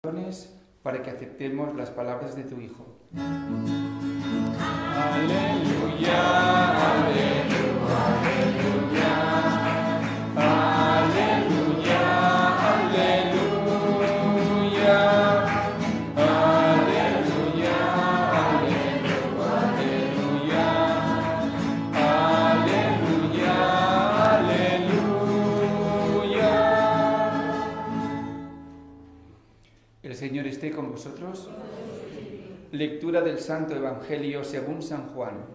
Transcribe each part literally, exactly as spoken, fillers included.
para que aceptemos las palabras de tu Hijo. Aleluya, aleluya, aleluya, aleluya, aleluya, aleluya, aleluya, aleluya, aleluya. El Señor esté con vosotros. Lectura del Santo Evangelio según San Juan.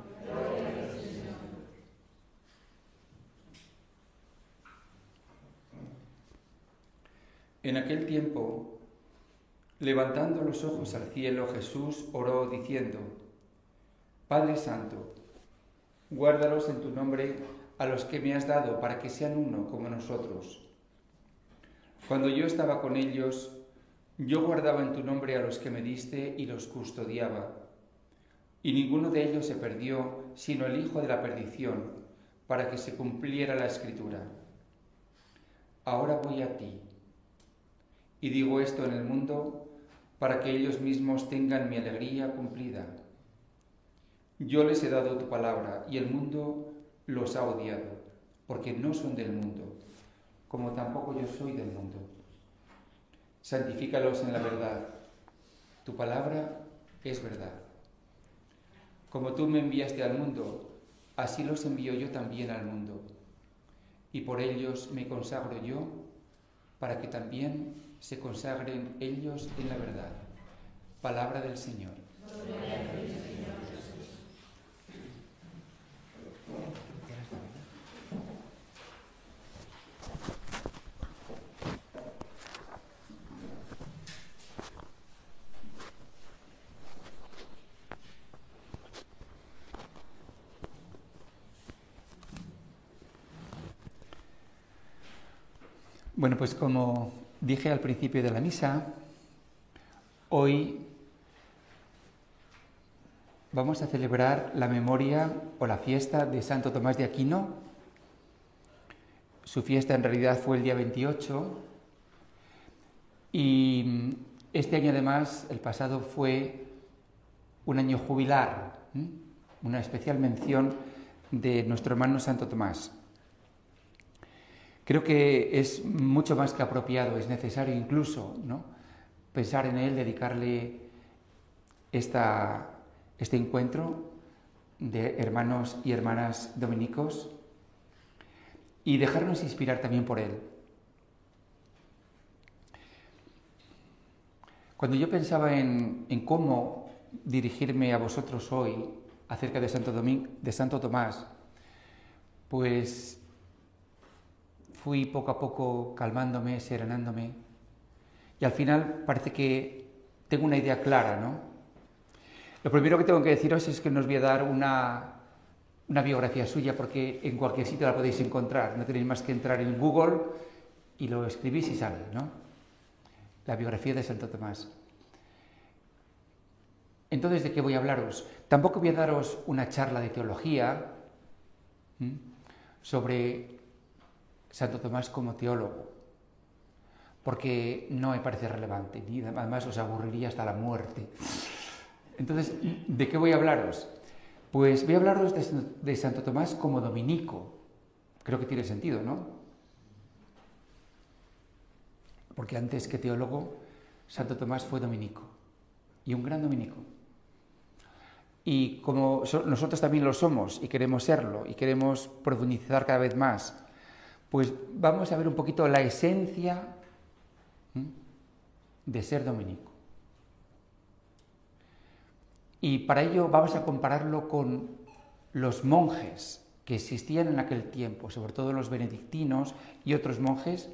En aquel tiempo, levantando los ojos al cielo, Jesús oró diciendo: Padre Santo, guárdalos en tu nombre a los que me has dado, para que sean uno como nosotros. Cuando yo estaba con ellos, yo guardaba en tu nombre a los que me diste y los custodiaba. Y ninguno de ellos se perdió, sino el hijo de la perdición, para que se cumpliera la Escritura. Ahora voy a ti. Y digo esto en el mundo, para que ellos mismos tengan mi alegría cumplida. Yo les he dado tu palabra, y el mundo los ha odiado, porque no son del mundo, como tampoco yo soy del mundo. Santifícalos en la verdad. Tu palabra es verdad. Como tú me enviaste al mundo, así los envío yo también al mundo. Y por ellos me consagro yo, para que también se consagren ellos en la verdad. Palabra del Señor. Gloria a ti, Señor Jesús. Bueno, pues como dije al principio de la misa, hoy vamos a celebrar la memoria o la fiesta de Santo Tomás de Aquino. Su fiesta en realidad fue el día veintiocho y este año además, el pasado, fue un año jubilar, ¿eh? Una especial mención de nuestro hermano Santo Tomás. Creo que es mucho más que apropiado, es necesario incluso, ¿no?, pensar en él, dedicarle esta, este encuentro de hermanos y hermanas dominicos y dejarnos inspirar también por él. Cuando yo pensaba en, en cómo dirigirme a vosotros hoy acerca de Santo, Domingo, de Santo Tomás, pues fui poco a poco calmándome, serenándome, y al final parece que tengo una idea clara, ¿no? Lo primero que tengo que deciros es que no os voy a dar una, una biografía suya, porque en cualquier sitio la podéis encontrar, no tenéis más que entrar en Google y lo escribís y sale, ¿no? La biografía de Santo Tomás. Entonces, ¿de qué voy a hablaros? Tampoco voy a daros una charla de teología ¿m? sobre Santo Tomás como teólogo, porque no me parece relevante, y además os aburriría hasta la muerte. Entonces, ¿de qué voy a hablaros? Pues voy a hablaros de, de Santo Tomás como dominico. Creo que tiene sentido, ¿no? Porque antes que teólogo, Santo Tomás fue dominico, y un gran dominico. Y como so, nosotros también lo somos, y queremos serlo, y queremos profundizar cada vez más, pues vamos a ver un poquito la esencia de ser dominico. Y para ello vamos a compararlo con los monjes que existían en aquel tiempo, sobre todo los benedictinos y otros monjes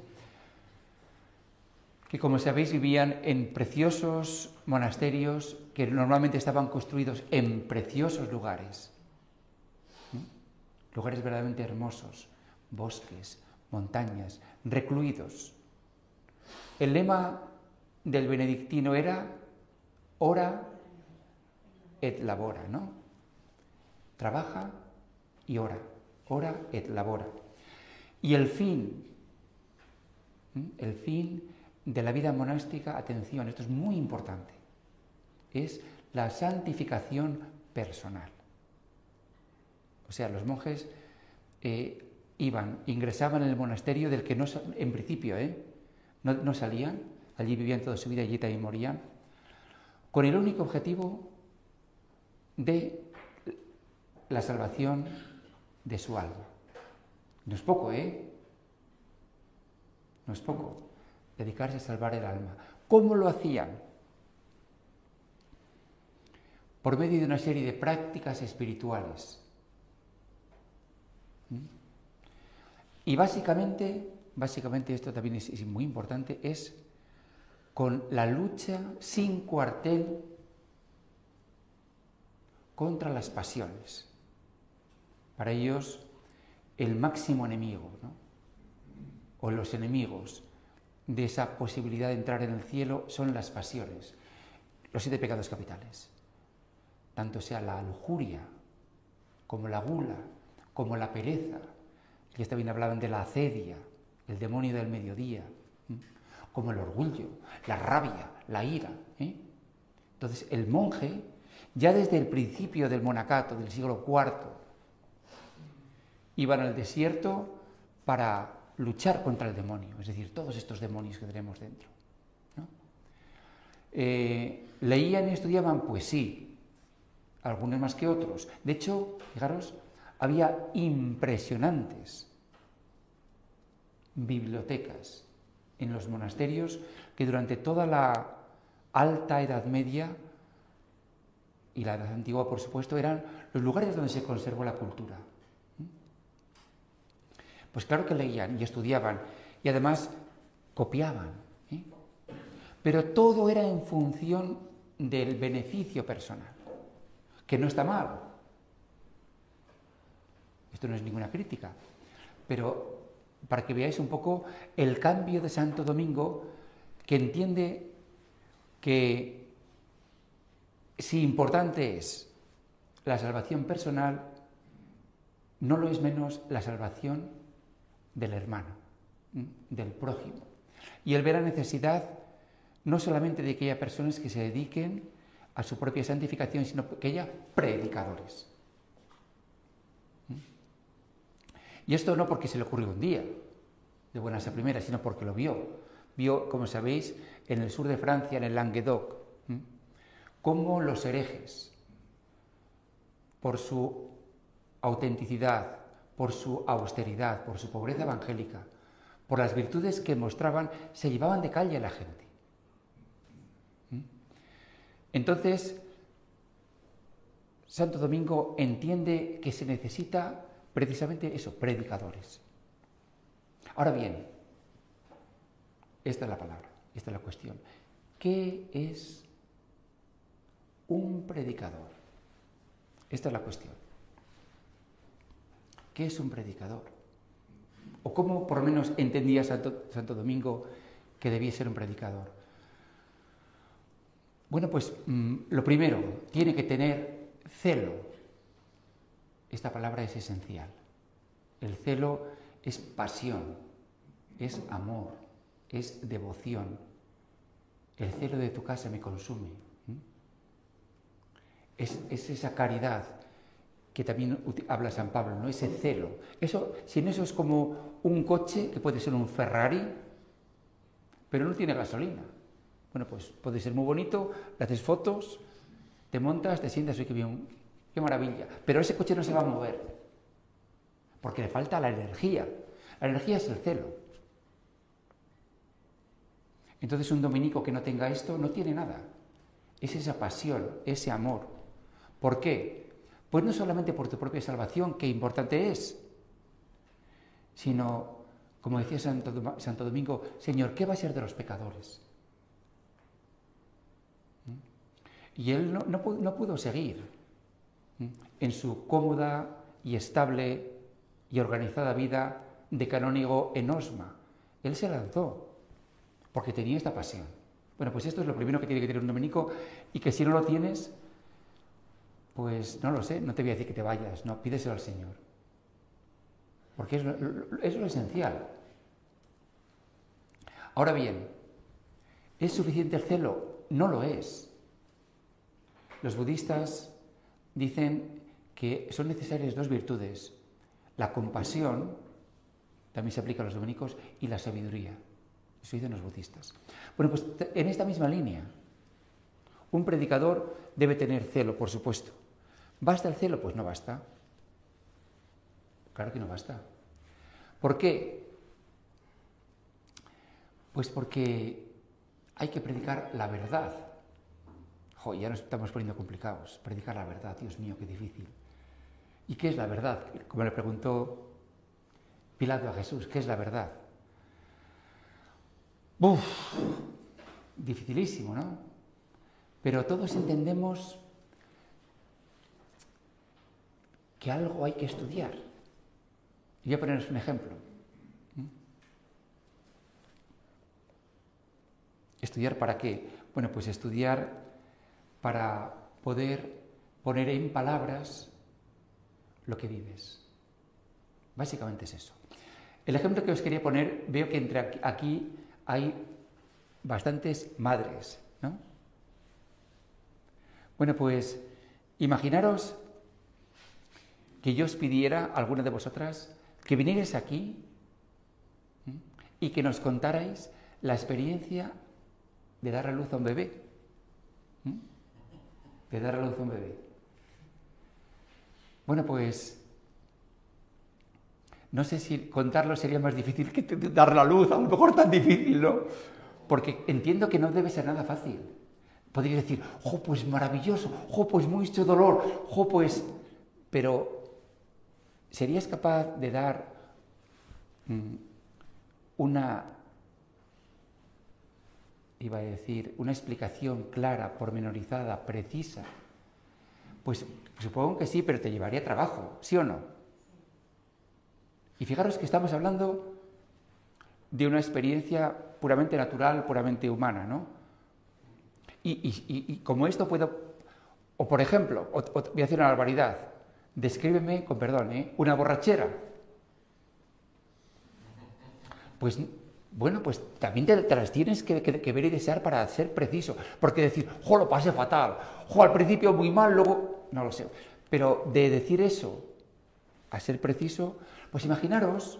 que, como sabéis, vivían en preciosos monasterios que normalmente estaban construidos en preciosos lugares, ¿sí? Lugares verdaderamente hermosos, bosques, montañas, recluidos. El lema del benedictino era ora et labora, ¿no? Trabaja y ora, ora et labora. Y el fin, ¿sí? el fin de la vida monástica, atención, esto es muy importante, es la santificación personal. O sea, los monjes eh, iban, ingresaban en el monasterio del que no, en principio, ¿eh? no, no salían, allí vivían toda su vida y allí también morían, con el único objetivo de la salvación de su alma. No es poco, ¿eh? No es poco. Dedicarse a salvar el alma. ¿Cómo lo hacían? Por medio de una serie de prácticas espirituales. ¿Mm? Y básicamente, básicamente esto también es, es muy importante, es con la lucha sin cuartel contra las pasiones. Para ellos, el máximo enemigo, ¿no? O los enemigos de esa posibilidad de entrar en el cielo son las pasiones, los siete pecados capitales. Tanto sea la lujuria, como la gula, como la pereza. Ellos también hablaban de la acedia, el demonio del mediodía, ¿eh? Como el orgullo, la rabia, la ira, ¿eh? Entonces, el monje, ya desde el principio del monacato del siglo cuarto, iban al desierto para luchar contra el demonio, es decir, todos estos demonios que tenemos dentro, ¿no? Eh, leían y estudiaban, pues sí, algunos más que otros. De hecho, fijaros, había impresionantes bibliotecas en los monasterios que durante toda la alta Edad Media y la Edad Antigua, por supuesto, eran los lugares donde se conservó la cultura. Pues claro que leían y estudiaban y además copiaban, ¿eh? Pero todo era en función del beneficio personal, que no está mal. Esto no es ninguna crítica, pero para que veáis un poco el cambio de Santo Domingo, que entiende que si importante es la salvación personal, no lo es menos la salvación del hermano, del prójimo. Y él ve la necesidad no solamente de que haya personas que se dediquen a su propia santificación, sino que haya predicadores. Y esto no porque se le ocurrió un día, de buenas a primeras, sino porque lo vio. Vio, como sabéis, en el sur de Francia, en el Languedoc, cómo los herejes, por su autenticidad, por su austeridad, por su pobreza evangélica, por las virtudes que mostraban, se llevaban de calle a la gente. Entonces, Santo Domingo entiende que se necesita precisamente eso, predicadores. Ahora bien, esta es la palabra, esta es la cuestión. ¿Qué es un predicador? Esta es la cuestión. ¿Qué es un predicador? ¿O cómo, por lo menos, entendía Santo, Santo Domingo que debía ser un predicador? Bueno, pues mmm, lo primero, tiene que tener celo. Esta palabra es esencial. El celo es pasión, es amor, es devoción. El celo de tu casa me consume. ¿Mm? Es, es esa caridad que también habla San Pablo, ¿no? Ese celo. Eso, sin eso es como un coche que puede ser un Ferrari, pero no tiene gasolina. Bueno, pues puede ser muy bonito, le haces fotos, te montas, te sientas, oye, qué bien, qué maravilla. Pero ese coche no se va a mover, porque le falta la energía. La energía es el celo. Entonces un dominico que no tenga esto no tiene nada. Es esa pasión, ese amor. ¿Por qué? Pues no solamente por tu propia salvación, que importante es, sino, como decía Santo, Santo Domingo, Señor, ¿qué va a ser de los pecadores? Y él no, no, no pudo seguir en su cómoda y estable y organizada vida de canónigo en Osma. Él se lanzó, porque tenía esta pasión. Bueno, pues esto es lo primero que tiene que tener un dominico, y que si no lo tienes, pues no lo sé, no te voy a decir que te vayas, no, pídeselo al Señor. Porque es lo, es lo esencial. Ahora bien, ¿Es suficiente el celo? No lo es. Los budistas dicen que son necesarias dos virtudes. La compasión, también se aplica a los dominicos, y la sabiduría. Eso dicen los budistas. Bueno, pues en esta misma línea, un predicador debe tener celo, por supuesto. ¿Basta el celo? Pues no basta. Claro que no basta. ¿Por qué? Pues porque hay que predicar la verdad. Jo, ya nos estamos poniendo complicados. Predicar la verdad, Dios mío, qué difícil. ¿Y qué es la verdad? Como le preguntó Pilato a Jesús, ¿qué es la verdad? Uf, dificilísimo, ¿no? Pero todos entendemos que algo hay que estudiar. Y voy a poneros un ejemplo. ¿Estudiar para qué? Bueno, pues estudiar para poder poner en palabras lo que vives. Básicamente es eso. El ejemplo que os quería poner, veo que entre aquí hay bastantes madres, ¿no? Bueno, pues imaginaros que yo os pidiera a alguna de vosotras que vinierais aquí ¿sí? y que nos contarais la experiencia de dar a luz a un bebé. ¿sí? De dar a luz a un bebé. Bueno, pues no sé si contarlo sería más difícil que dar la luz, a lo mejor tan difícil, ¿no? Porque entiendo que no debe ser nada fácil. Podríais decir, jo, pues maravilloso, jo, pues mucho dolor, jo, pues... Pero, ¿serías capaz de dar mmm, una, iba a decir, una explicación clara, pormenorizada, precisa? Pues supongo que sí, pero te llevaría trabajo, ¿sí o no? Y fijaros que estamos hablando de una experiencia puramente natural, puramente humana, ¿no? Y, y, y, y como esto puedo... O por ejemplo, o, o, voy a hacer una barbaridad. Descríbeme, con perdón, ¿eh? una borrachera. Pues, bueno, pues también te, te las tienes que, que, que ver y desear para ser preciso. Porque decir, jo, lo pasé fatal, jo, al principio muy mal, luego... No lo sé. Pero de decir eso a ser preciso, pues imaginaros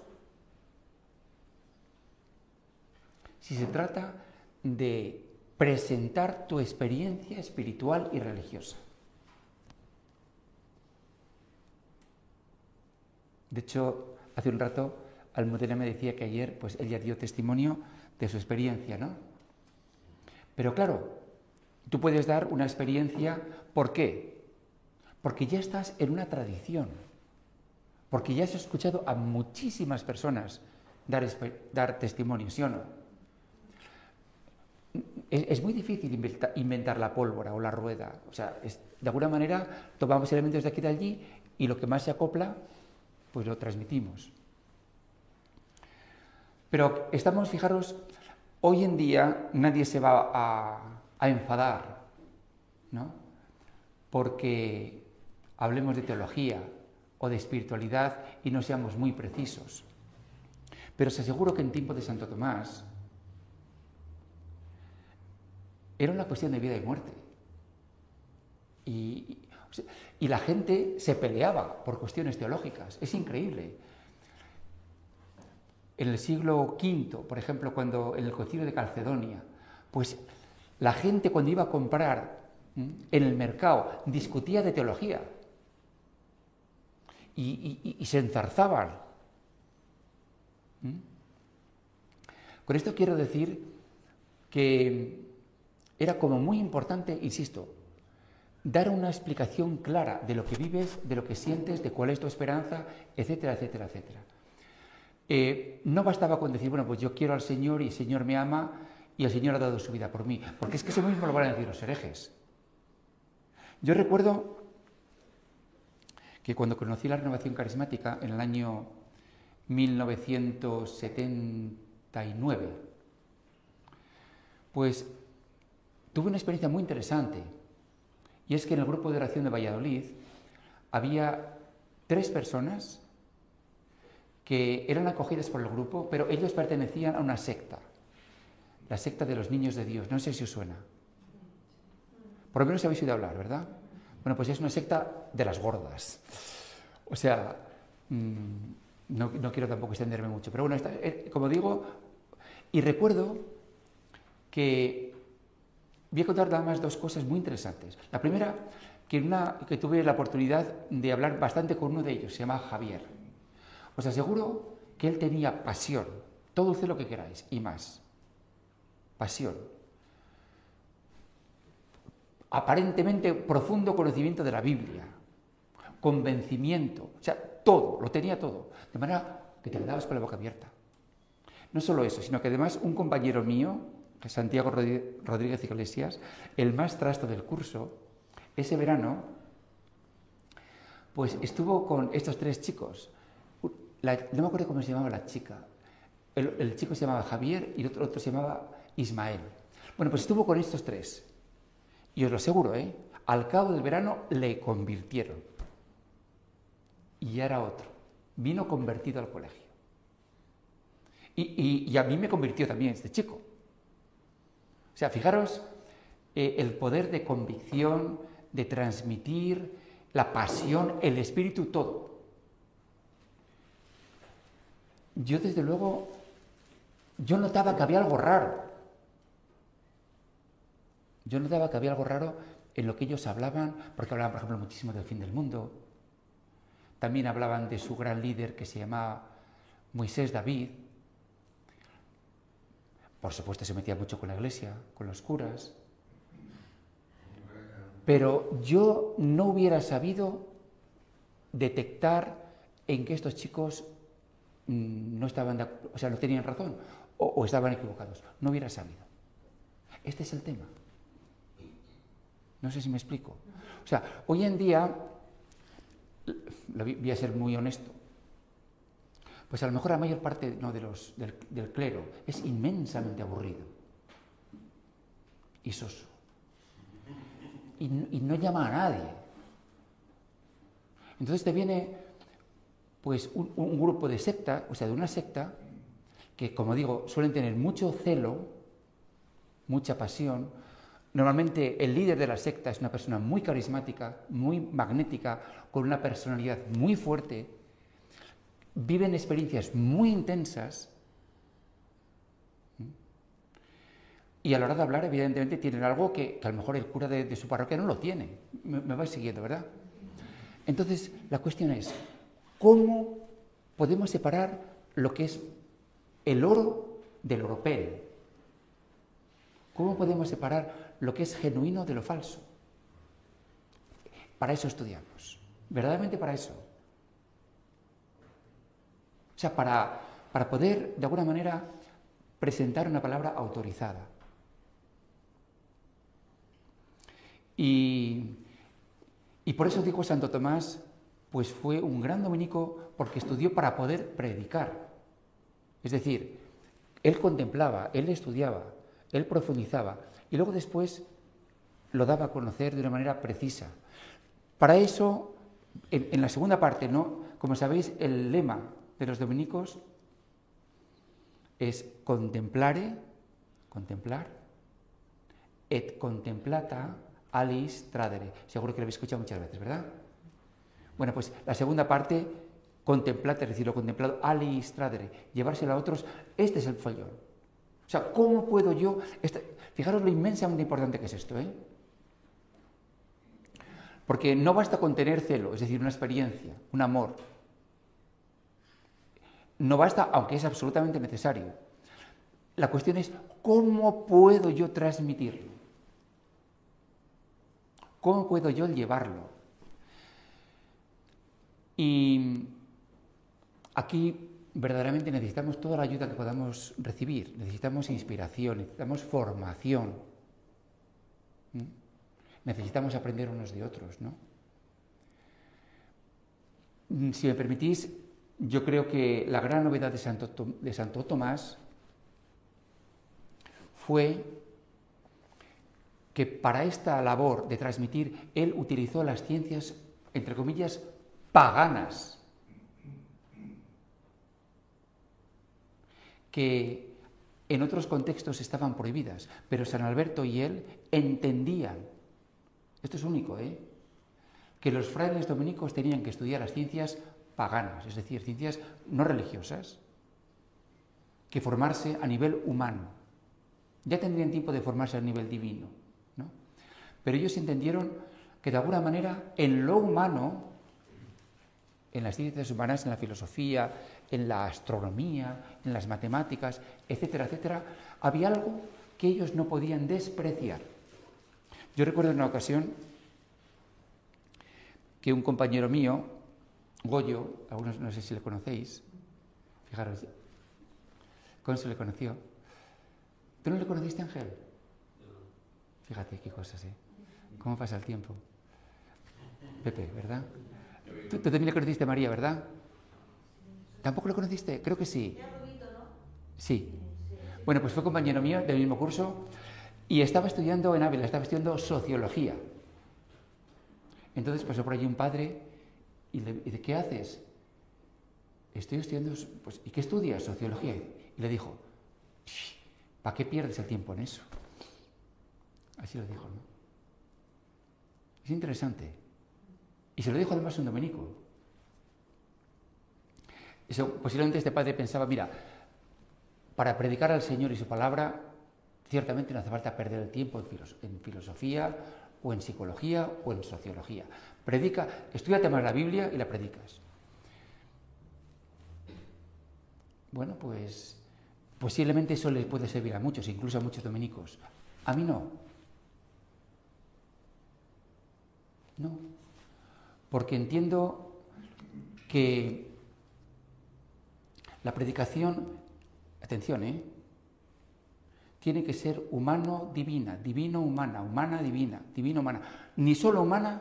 si se trata de presentar tu experiencia espiritual y religiosa. De hecho, hace un rato Almudena me decía que ayer pues ella dio testimonio de su experiencia, ¿no? Pero claro, tú puedes dar una experiencia, ¿por qué? Porque ya estás en una tradición, porque ya has escuchado a muchísimas personas dar, dar testimonio, ¿sí o no? Es, es muy difícil inventar, inventar la pólvora o la rueda, o sea, es, de alguna manera tomamos elementos de aquí y de allí y lo que más se acopla pues lo transmitimos. Pero estamos, fijaros, hoy en día nadie se va a, a enfadar, ¿no? Porque hablemos de teología o de espiritualidad y no seamos muy precisos. Pero os aseguro que en tiempo de Santo Tomás era una cuestión de vida y muerte. Y... Y la gente se peleaba por cuestiones teológicas. Es increíble. En el siglo quinto, por ejemplo, cuando en el concilio de Calcedonia, pues la gente cuando iba a comprar en el mercado discutía de teología y, y, y se enzarzaban. Con esto quiero decir que era como muy importante, insisto, dar una explicación clara de lo que vives, de lo que sientes, de cuál es tu esperanza, etcétera, etcétera, etcétera. Eh, no bastaba con decir, bueno, pues yo quiero al Señor y el Señor me ama y el Señor ha dado su vida por mí, porque es que eso mismo lo van a decir los herejes. Yo recuerdo que cuando conocí la renovación carismática en el año mil novecientos setenta y nueve, pues tuve una experiencia muy interesante. Y es que en el grupo de oración de Valladolid había tres personas que eran acogidas por el grupo, pero ellos pertenecían a una secta. la secta de los niños de Dios. No sé si os suena. Por lo menos habéis oído hablar, ¿verdad? Bueno, pues es una secta de las gordas. O sea, mmm, no, no quiero tampoco extenderme mucho, pero bueno, esta, eh, como digo, y recuerdo que voy a contar nada más dos cosas muy interesantes. La primera, que, una, que tuve la oportunidad de hablar bastante con uno de ellos, se llama Javier. Os aseguro que él tenía pasión, todo el celo que queráis y más. Pasión. Aparentemente profundo conocimiento de la Biblia, convencimiento, o sea, todo, lo tenía todo, de manera que te quedabas con la boca abierta. No solo eso, sino que además un compañero mío, Santiago Rodríguez Iglesias, el más trasto del curso, ese verano, pues estuvo con estos tres chicos. La, no me acuerdo cómo se llamaba la chica. El, el chico se llamaba Javier y el otro, otro se llamaba Ismael. Bueno, pues estuvo con estos tres. Y os lo aseguro, ¿eh? Al cabo del verano le convirtieron. Y ya era otro. Vino convertido al colegio. Y, y, y a mí me convirtió también este chico. O sea, fijaros eh, el poder de convicción, de transmitir la pasión, el espíritu, todo. Yo desde luego, yo notaba que había algo raro. Yo notaba que había algo raro en lo que ellos hablaban, porque hablaban, por ejemplo, muchísimo del fin del mundo. También hablaban de su gran líder que se llamaba Moisés David. Por supuesto, se metía mucho con la iglesia, con los curas. Pero yo no hubiera sabido detectar en que estos chicos mmm, no estaban, de, o sea, no tenían razón o, o estaban equivocados. No hubiera sabido. Este es el tema. No sé si me explico. O sea, hoy en día, voy a ser muy honesto, pues a lo mejor la mayor parte no, de los, del, del clero es inmensamente aburrido y soso. Y, y no llama a nadie. Entonces te viene pues un, un grupo de secta, o sea, de una secta, que como digo, suelen tener mucho celo, mucha pasión. Normalmente el líder de la secta es una persona muy carismática, muy magnética, con una personalidad muy fuerte, viven experiencias muy intensas y a la hora de hablar, evidentemente, tienen algo que, que a lo mejor el cura de, de su parroquia no lo tiene. Me, me vais siguiendo, ¿verdad? Entonces, la cuestión es, ¿cómo podemos separar lo que es el oro del oropel? ¿Cómo podemos separar lo que es genuino de lo falso? Para eso estudiamos, verdaderamente para eso. O sea, para, para poder, de alguna manera, presentar una palabra autorizada. Y, y por eso digo Santo Tomás, pues fue un gran dominico porque estudió para poder predicar. Es decir, él contemplaba, él estudiaba, él profundizaba y luego después lo daba a conocer de una manera precisa. Para eso, en, en la segunda parte, ¿no? Como sabéis, el lema de los dominicos es contemplare, contemplar, et contemplata alis tradere. Seguro que lo habéis escuchado muchas veces, ¿verdad? Bueno, pues la segunda parte, contemplate, es decir, lo contemplado alis tradere, llevárselo a otros, este es el follón. O sea, ¿cómo puedo yo...? Este, fijaros lo inmensamente importante que es esto, ¿eh? Porque no basta con tener celo, es decir, una experiencia, un amor. No basta, aunque es absolutamente necesario. La cuestión es, ¿cómo puedo yo transmitirlo? ¿Cómo puedo yo llevarlo? Y aquí verdaderamente necesitamos toda la ayuda que podamos recibir. Necesitamos inspiración, necesitamos formación. ¿Mm? Necesitamos aprender unos de otros, ¿no? Si me permitís, yo creo que la gran novedad de Santo, de Santo Tomás fue que para esta labor de transmitir, él utilizó las ciencias, entre comillas, paganas, que en otros contextos estaban prohibidas, pero San Alberto y él entendían, esto es único, ¿eh?, que los frailes dominicos tenían que estudiar las ciencias paganas, es decir, ciencias no religiosas, que formarse a nivel humano. Ya tendrían tiempo de formarse a nivel divino, ¿no? Pero ellos entendieron que de alguna manera en lo humano, en las ciencias humanas, en la filosofía, en la astronomía, en las matemáticas, etcétera, etcétera, había algo que ellos no podían despreciar. Yo recuerdo en una ocasión que un compañero mío, Goyo, algunos no sé si le conocéis, fijaros, ¿cómo se le conoció? ¿Tú no le conociste, Ángel? Fíjate qué cosas, ¿eh? ¿Cómo pasa el tiempo? Pepe, ¿verdad? Tú, tú también le conociste a María, ¿verdad? ¿Tampoco lo conociste? Creo que sí. Sí. Bueno, pues fue compañero mío del mismo curso y estaba estudiando en Ávila, estaba estudiando sociología. Entonces pasó por allí un padre y le dice, ¿qué haces? Estoy estudiando, pues, ¿y qué estudias? Sociología. Y le dijo, ¿para qué pierdes el tiempo en eso? Así lo dijo, ¿no? Es interesante. Y se lo dijo además un dominico. Eso, posiblemente este padre pensaba, mira, para predicar al Señor y su palabra, ciertamente no hace falta perder el tiempo en, filos- en filosofía, o en psicología, o en sociología. Predica, estúdiate más la Biblia y la predicas. Bueno, pues posiblemente eso le puede servir a muchos, incluso a muchos dominicos. A mí no. No. Porque entiendo que la predicación, atención, ¿eh?, tiene que ser humano-divina, divino-humana, humana-divina, divino-humana. Ni solo humana,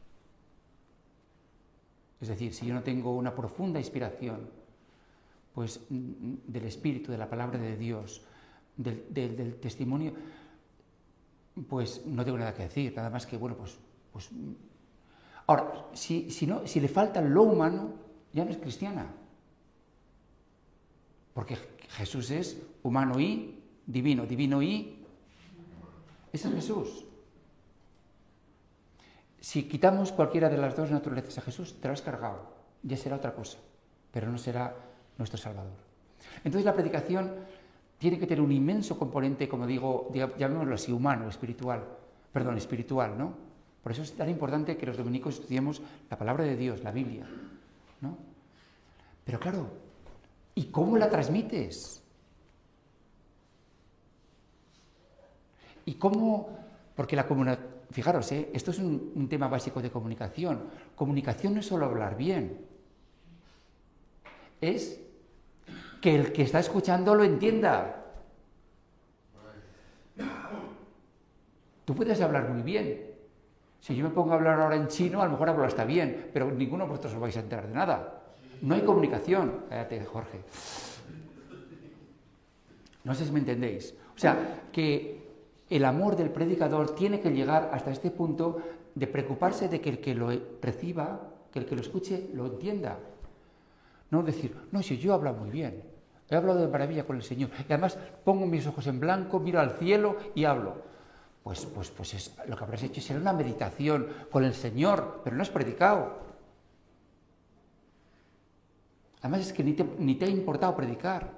es decir, si yo no tengo una profunda inspiración, pues del Espíritu, de la palabra de Dios, del, del, del testimonio, pues no tengo nada que decir, nada más que, bueno, pues... pues ahora, si, si, no, si le falta lo humano, ya no es cristiana. Porque Jesús es humano y divino, divino y... Ese es Jesús. Si quitamos cualquiera de las dos naturalezas a Jesús, te lo has cargado. Ya será otra cosa, pero no será nuestro Salvador. Entonces la predicación tiene que tener un inmenso componente, como digo, llamémoslo así, humano, espiritual. Perdón, espiritual, ¿no? Por eso es tan importante que los dominicos estudiemos la palabra de Dios, la Biblia, ¿no? Pero claro, ¿y cómo la transmites? ¿Y cómo? Porque la comunicación, fijaros, ¿eh?, esto es un, un tema básico de comunicación. Comunicación no es solo hablar bien, es que el que está escuchando lo entienda. Tú puedes hablar muy bien. Si yo me pongo a hablar ahora en chino, a lo mejor hablo hasta bien, pero ninguno de vosotros os vais a enterar de nada. No hay comunicación. Cállate, Jorge. No sé si me entendéis. O sea, que el amor del predicador tiene que llegar hasta este punto de preocuparse de que el que lo reciba, que el que lo escuche, lo entienda. No decir, no, si yo hablo muy bien, he hablado de maravilla con el Señor, y además pongo mis ojos en blanco, miro al cielo y hablo. Pues, pues, pues es, lo que habrás hecho será una meditación con el Señor, pero no has predicado. Además es que ni te, ni te ha importado predicar.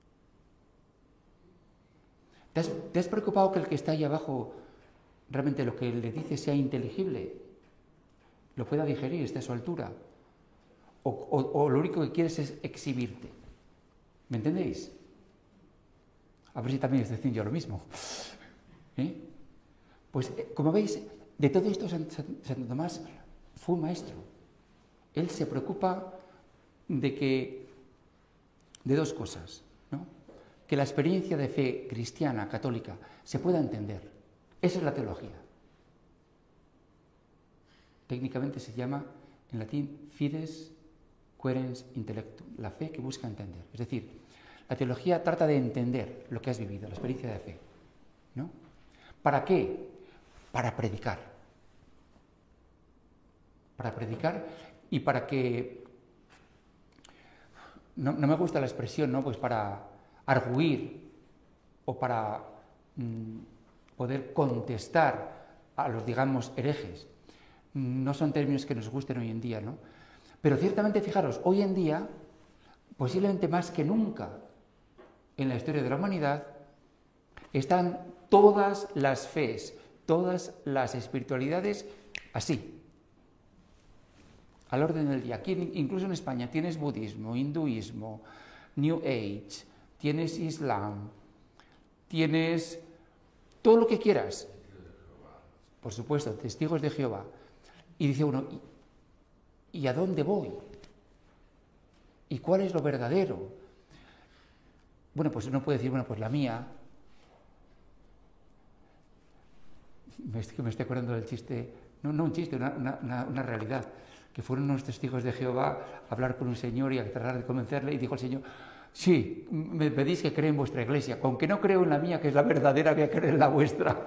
¿Te has, ¿Te has preocupado que el que está ahí abajo realmente lo que le dice sea inteligible? Lo pueda digerir, esté a su altura. O, o, o lo único que quieres es exhibirte. ¿Me entendéis? A ver si también estoy diciendo yo lo mismo. ¿Eh? Pues, como veis, de todo esto Santo Tomás fue un maestro. Él se preocupa de que, de dos cosas, ¿no? Que la experiencia de fe cristiana, católica, se pueda entender. Esa es la teología. Técnicamente se llama, en latín, fides querens intellectum, la fe que busca entender. Es decir, la teología trata de entender lo que has vivido, la experiencia de fe, ¿no? ¿Para qué? Para predicar. Para predicar y para que... No, no me gusta la expresión, ¿no? Pues para arguir, o para mm, poder contestar a los, digamos, herejes. No son términos que nos gusten hoy en día, ¿no? Pero ciertamente, fijaros, hoy en día, posiblemente más que nunca en la historia de la humanidad, están todas las fees, todas las espiritualidades así, al orden del día. Aquí, incluso en España, tienes budismo, hinduismo, New Age, tienes Islam, tienes todo lo que quieras. Por supuesto, testigos de Jehová. Y dice uno, ¿y, ¿y a dónde voy? ¿Y cuál es lo verdadero? Bueno, pues uno puede decir, bueno, pues la mía. Me estoy, me estoy acordando del chiste, no, no un chiste, una, una, una realidad, que fueron unos testigos de Jehová a hablar con un señor y a tratar de convencerle, y dijo el señor, sí, me pedís que cree en vuestra iglesia, con que no creo en la mía, que es la verdadera, voy a creer en la vuestra.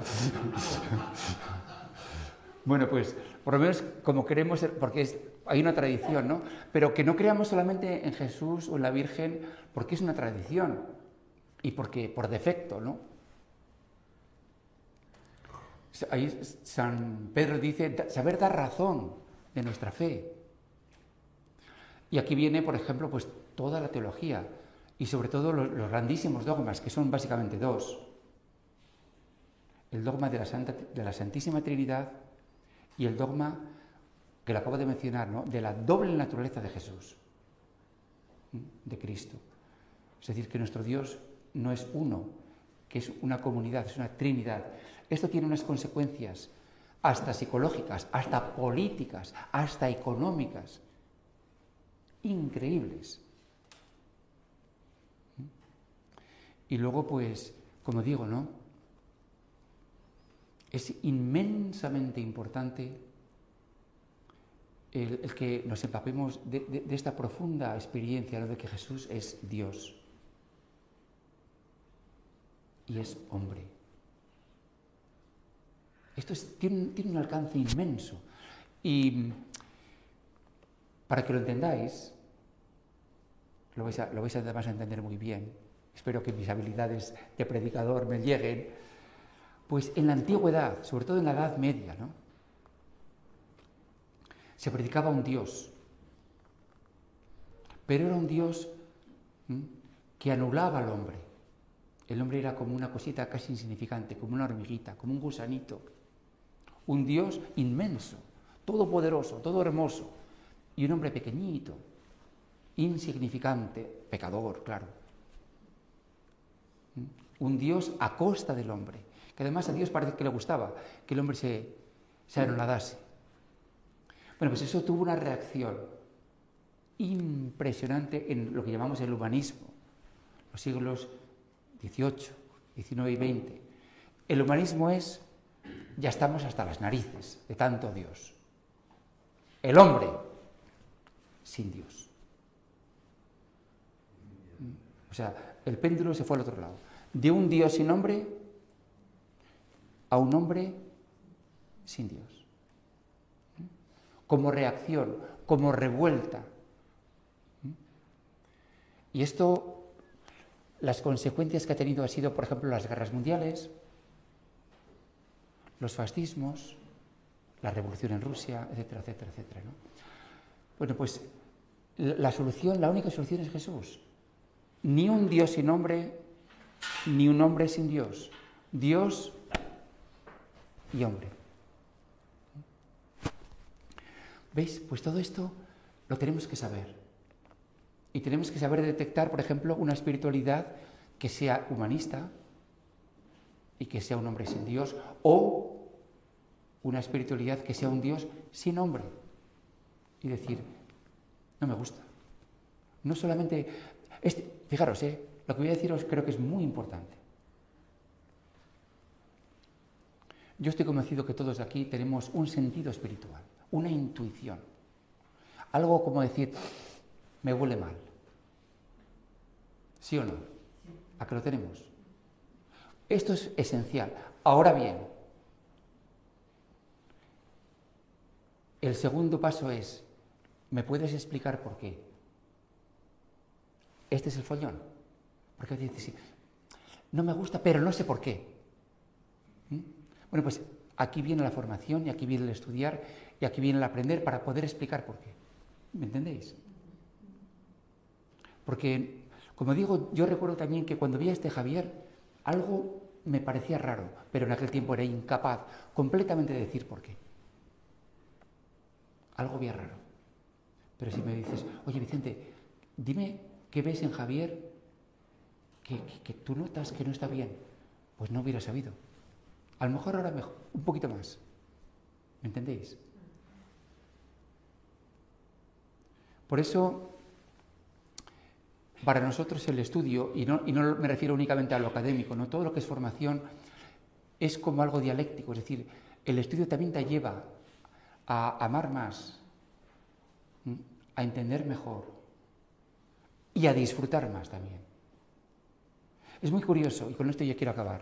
Bueno, pues, por lo menos como queremos, porque es, hay una tradición, ¿no? Pero que no creamos solamente en Jesús o en la Virgen, porque es una tradición, y porque por defecto, ¿no? Ahí San Pedro dice, saber dar razón de nuestra fe. Y aquí viene, por ejemplo, pues toda la teología, y sobre todo los, los grandísimos dogmas, que son básicamente dos. El dogma de la, Santa, de la Santísima Trinidad y el dogma que lo acabo de mencionar, ¿no? De la doble naturaleza de Jesús, de Cristo. Es decir, que nuestro Dios no es uno, que es una comunidad, es una Trinidad. Esto tiene unas consecuencias hasta psicológicas, hasta políticas, hasta económicas, increíbles. Y luego, pues, como digo, ¿no? Es inmensamente importante el, el que nos empapemos de, de, de esta profunda experiencia, ¿no? De que Jesús es Dios y es hombre. Esto es, tiene, tiene un alcance inmenso. Y para que lo entendáis, lo vais a, lo vais a, además a entender muy bien, espero que mis habilidades de predicador me lleguen, pues en la antigüedad, sobre todo en la Edad Media, ¿no? Se predicaba un Dios, pero era un Dios ¿m? que anulaba al hombre. El hombre era como una cosita casi insignificante, como una hormiguita, como un gusanito. Un Dios inmenso, todopoderoso, todo hermoso, y un hombre pequeñito, insignificante, pecador, claro. Un Dios a costa del hombre, que además a Dios parece que le gustaba que el hombre se, se anonadase. Bueno, pues eso tuvo una reacción impresionante en lo que llamamos el humanismo, los siglos dieciocho, diecinueve y veinte. El humanismo es, ya estamos hasta las narices de tanto Dios. El hombre sin Dios. O sea, el péndulo se fue al otro lado. De un Dios sin hombre a un hombre sin Dios. Como reacción, como revuelta. Y esto, las consecuencias que ha tenido ha sido, por ejemplo, las guerras mundiales, los fascismos, la revolución en Rusia, etcétera, etcétera, etcétera, ¿no? Bueno, pues la solución, la única solución es Jesús. Ni un Dios sin hombre, ni un hombre sin Dios. Dios y hombre. ¿Veis? Pues todo esto lo tenemos que saber. Y tenemos que saber detectar, por ejemplo, una espiritualidad que sea humanista y que sea un hombre sin Dios, o una espiritualidad que sea un Dios sin hombre. Y decir, no me gusta. No solamente... Este, fijaros, ¿eh? Lo que voy a deciros creo que es muy importante. Yo estoy convencido que todos aquí tenemos un sentido espiritual, una intuición. Algo como decir, me huele mal. ¿Sí o no? ¿A qué lo tenemos? Esto es esencial. Ahora bien, el segundo paso es, ¿me puedes explicar por qué? Este es el follón. Porque dices, sí, no me gusta, pero no sé por qué. ¿Mm? Bueno, pues aquí viene la formación y aquí viene el estudiar y aquí viene el aprender para poder explicar por qué. ¿Me entendéis? Porque, como digo, yo recuerdo también que cuando vi a este Javier, algo me parecía raro, pero en aquel tiempo era incapaz completamente de decir por qué. Algo había raro. Pero si me dices, oye Vicente, dime qué ves en Javier que, que, que tú notas que no está bien, pues no hubiera sabido. A lo mejor ahora mejor, un poquito más. ¿Me entendéis? Por eso, para nosotros el estudio, y no, y no me refiero únicamente a lo académico, no, todo lo que es formación es como algo dialéctico, es decir, el estudio también te lleva a amar más, a entender mejor y a disfrutar más también. Es muy curioso, y con esto ya quiero acabar.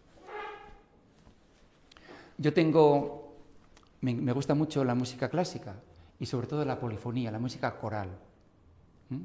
Yo tengo, me, me gusta mucho la música clásica y sobre todo la polifonía, la música coral. ¿Mm?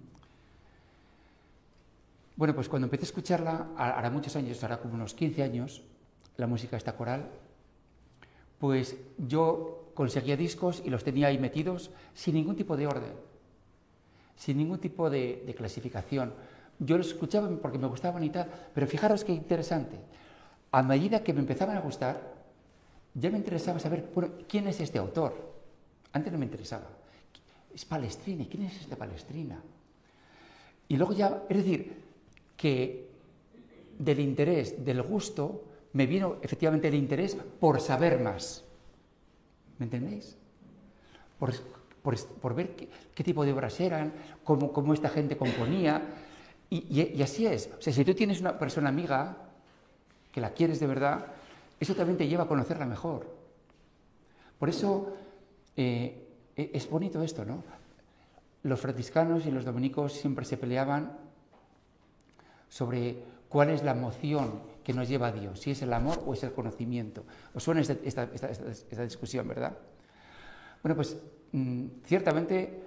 Bueno, pues cuando empecé a escucharla, hará muchos años, hará como unos quince años, la música esta coral, pues yo conseguía discos y los tenía ahí metidos sin ningún tipo de orden, sin ningún tipo de, de clasificación. Yo los escuchaba porque me gustaban y tal, pero fijaros qué interesante. A medida que me empezaban a gustar, ya me interesaba saber, bueno, ¿quién es este autor? Antes no me interesaba. Es Palestrina, ¿quién es este Palestrina? Y luego ya, es decir, que del interés, del gusto, me vino efectivamente el interés por saber más. ¿Me entendéis? Por, por, por ver qué, qué tipo de obras eran, cómo, cómo esta gente componía. Y, y, y así es. O sea, si tú tienes una persona amiga, que la quieres de verdad, eso también te lleva a conocerla mejor. Por eso eh, es bonito esto, ¿no? Los franciscanos y los dominicos siempre se peleaban sobre cuál es la emoción que nos lleva a Dios, si es el amor o es el conocimiento. ¿Os suena esta, esta, esta, esta, esta discusión, verdad? Bueno, pues mmm, ciertamente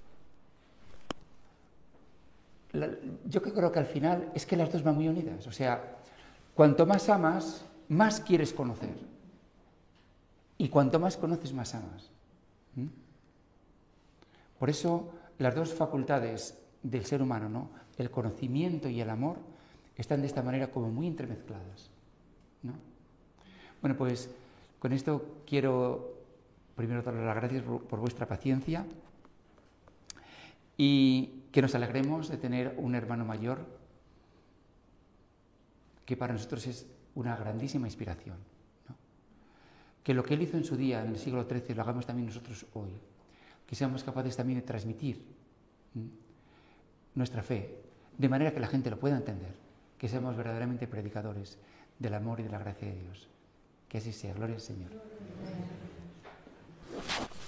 la, yo creo que al final es que las dos van muy unidas. O sea, cuanto más amas, más quieres conocer. Y cuanto más conoces, más amas. ¿Mm? Por eso las dos facultades del ser humano, ¿no? El conocimiento y el amor, están de esta manera como muy entremezcladas, ¿no? Bueno, pues con esto quiero primero darles las gracias por, por vuestra paciencia y que nos alegremos de tener un hermano mayor que para nosotros es una grandísima inspiración, ¿no? Que lo que él hizo en su día, en el siglo trece, lo hagamos también nosotros hoy. Que seamos capaces también de transmitir ¿sí? nuestra fe, de manera que la gente lo pueda entender, que seamos verdaderamente predicadores del amor y de la gracia de Dios. Que así sea. Gloria al Señor.